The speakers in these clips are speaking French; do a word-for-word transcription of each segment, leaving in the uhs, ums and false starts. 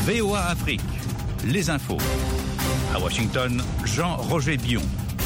V O A Afrique, les infos. À Washington, Jean-Roger Bion.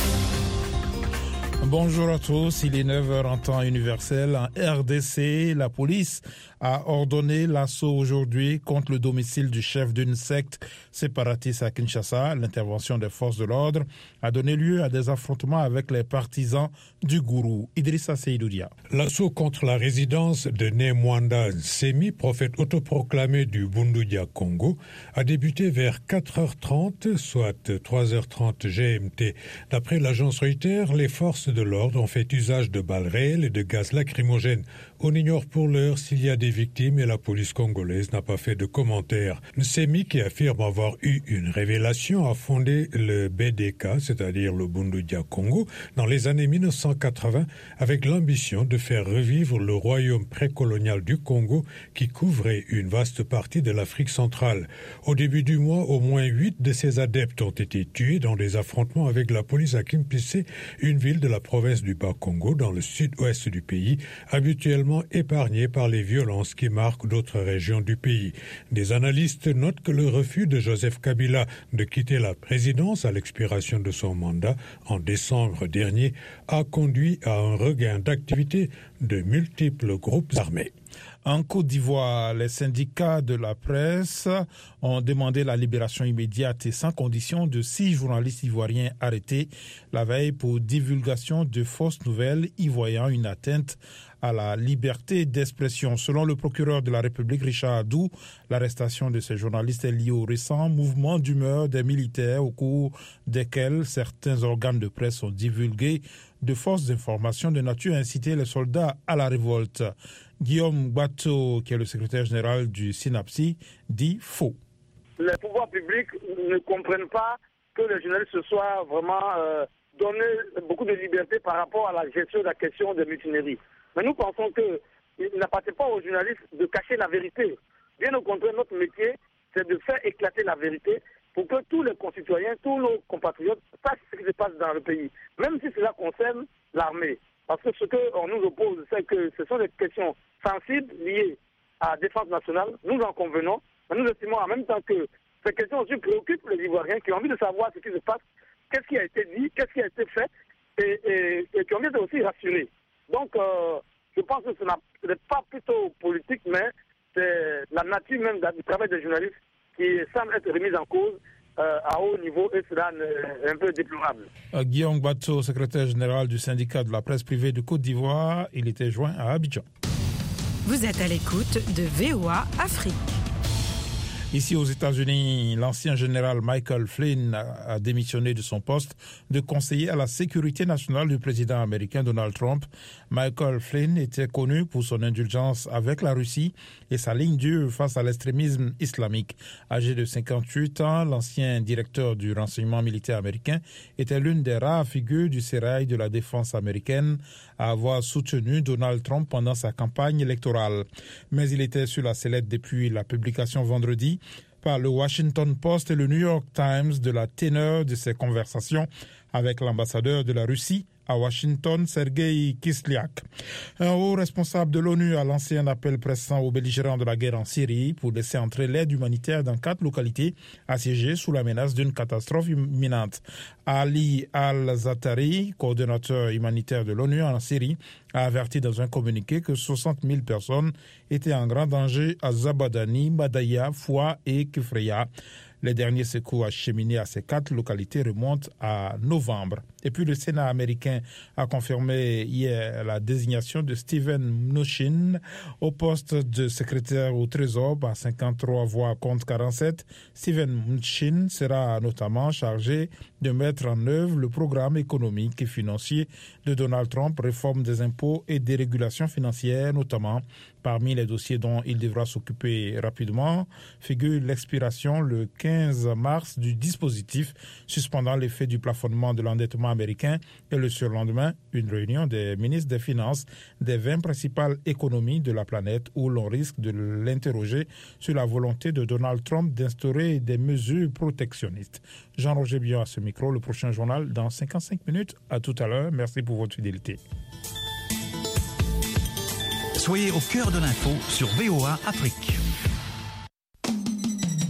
Bonjour à tous, il est neuf heures en temps universel. En R D C, la police a ordonné l'assaut aujourd'hui contre le domicile du chef d'une secte séparatiste à Kinshasa. L'intervention des forces de l'ordre a donné lieu à des affrontements avec les partisans du gourou. Idrissa Seydoudia. L'assaut contre la résidence de Nemwanda Nsemi, prophète autoproclamé du Bundudia Congo, a débuté vers quatre heures trente, soit trois heures trente G M T. D'après l'agence Reuters, les forces de l'ordre ont fait usage de balles réelles et de gaz lacrymogènes. On ignore pour l'heure s'il y a des victimes et la police congolaise n'a pas fait de commentaires. Nsemi, qui affirme avoir eu une révélation, a fondé le B D K, c'est-à-dire le Bundudia Congo, dans les années mille neuf cent quatre-vingts, avec l'ambition de faire revivre le royaume précolonial du Congo qui couvrait une vaste partie de l'Afrique centrale. Au début du mois, au moins huit de ses adeptes ont été tués dans des affrontements avec la police à Kimpissé, une ville de la province du Bas-Congo, dans le sud-ouest du pays, habituellement épargnée par les violences qui marquent d'autres régions du pays. Des analystes notent que le refus de Joseph Kabila de quitter la présidence à l'expiration de son mandat en décembre dernier a conduit à un regain d'activité de multiples groupes armés. En Côte d'Ivoire, les syndicats de la presse ont demandé la libération immédiate et sans condition de six journalistes ivoiriens arrêtés la veille pour divulgation de fausses nouvelles y voyant une atteinte à la liberté d'expression. Selon le procureur de la République, Richard Adou, l'arrestation de ces journalistes est liée au récent mouvement d'humeur des militaires au cours desquels certains organes de presse ont divulgué de fausses informations de nature à inciter les soldats à la révolte. Guillaume Bateau, qui est le secrétaire général du SYNAPSI, dit faux. Les pouvoirs publics ne comprennent pas que les journalistes se soient vraiment euh, donné beaucoup de liberté par rapport à la gestion de la question des mutineries. Mais nous pensons qu'il n'appartient pas aux journalistes de cacher la vérité. Bien au contraire, notre métier, c'est de faire éclater la vérité pour que tous les concitoyens, tous nos compatriotes sachent ce qui se passe dans le pays, même si cela concerne l'armée. Parce que ce qu'on nous oppose, c'est que ce sont des questions sensibles liées à la défense nationale. Nous en convenons, mais nous estimons en même temps que ces questions aussi préoccupent les Ivoiriens qui ont envie de savoir ce qui se passe, qu'est-ce qui a été dit, qu'est-ce qui a été fait, et, et, et qui ont envie d'être aussi rassurés. Donc, euh, je pense que ce n'est pas plutôt politique, mais c'est la nature même du travail des journalistes qui semble être remise en cause euh, à haut niveau, et cela est un peu déplorable. Euh, Guillaume Bateau, secrétaire général du syndicat de la presse privée de Côte d'Ivoire, il était joint à Abidjan. Vous êtes à l'écoute de V O A Afrique. Ici aux États-Unis, l'ancien général Michael Flynn a démissionné de son poste de conseiller à la sécurité nationale du président américain Donald Trump. Michael Flynn était connu pour son indulgence avec la Russie et sa ligne dure face à l'extrémisme islamique. Âgé de cinquante-huit ans, l'ancien directeur du renseignement militaire américain était l'une des rares figures du sérail de la défense américaine à avoir soutenu Donald Trump pendant sa campagne électorale. Mais il était sur la sellette depuis la publication vendredi par le Washington Post et le New York Times de la teneur de ses conversations avec l'ambassadeur de la Russie à Washington, Sergei Kislyak. Un haut responsable de l'ONU a lancé un appel pressant aux belligérants de la guerre en Syrie pour laisser entrer l'aide humanitaire dans quatre localités assiégées sous la menace d'une catastrophe imminente. Ali Al-Zatari, coordonnateur humanitaire de l'ONU en Syrie, a averti dans un communiqué que soixante mille personnes étaient en grand danger à Zabadani, Madaya, Foua et Kifreya. Les derniers secours acheminés à ces quatre localités remontent à novembre. Et puis le Sénat américain a confirmé hier la désignation de Steven Mnuchin au poste de secrétaire au Trésor par cinquante-trois voix contre quarante-sept. Steven Mnuchin sera notamment chargé de mettre en œuvre le programme économique et financier de Donald Trump, réforme des impôts et dérégulation financière notamment. Parmi les dossiers dont il devra s'occuper rapidement figure l'expiration le quinze mars du dispositif suspendant l'effet du plafonnement de l'endettement américain et le surlendemain, une réunion des ministres des Finances des vingt principales économies de la planète où l'on risque de l'interroger sur la volonté de Donald Trump d'instaurer des mesures protectionnistes. Jean-Roger Bion à ce micro, le prochain journal dans cinquante-cinq minutes. À tout à l'heure. Merci pour votre fidélité. Soyez au cœur de l'info sur V O A Afrique.